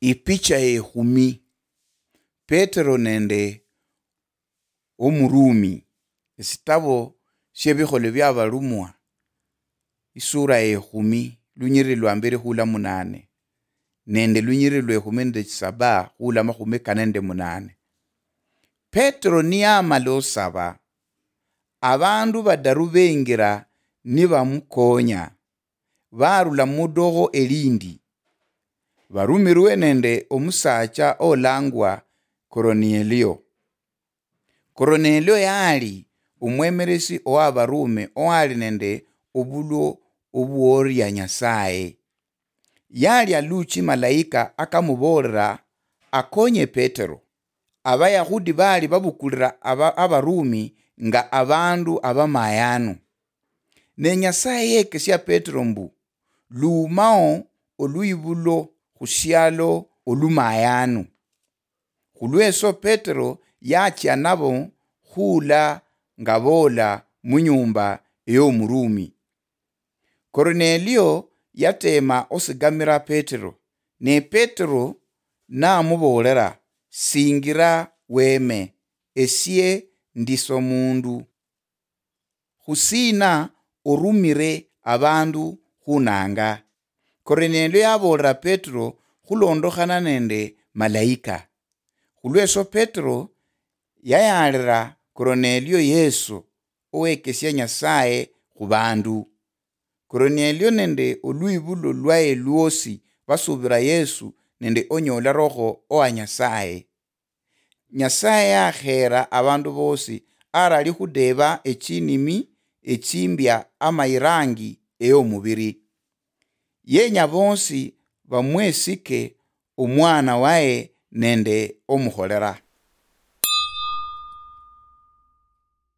Ipicha ehumi Petero nende Omurumi esitabo shebikhole bya balumwa isura ehumi lunyiriri lwa mbere khula 8 nende lunyiriri lwa 17 khula 48. Petero niyamala osaba abandu badaru bengira nibamukonya barula mudogho elindi barumirwe nende omusacha olangwa Kornelio. Kornelio yali omwemeresi owabarume owali nende obulo obuoria Nyasaye. Yali aluchi malaika akamuborera akonye Petero. Abayahudi bali babukulira abarumi nga abandu abamayanu. Ne Nyasaye yekesya Petero mbu lumao oluibulo khusyalo olumayanu. Khulweso Petero yachya nabo khula nga bola munyumba ey'Omurumi. Kornelio yatema osigamira Petero, ne Petero namubolera singira weme esye ndiso mundu. Khusina orumire abandu khunanga. Kornelio yabolera Petero khulondokhana nende malaika. Khulweso Petero yayalira Kornelio Yesu owekesya Nyasaye khubandu. Kornelio nende oluibulo lwaye lwosi basubira Yesu nende onyola roho owa Nyasaye. Nyasaye akhera abandu bosi arali khudeba echinimi echimbya amairangi ey'omubiri. Yenya bosi bamwesike omwana waye nende omukholera.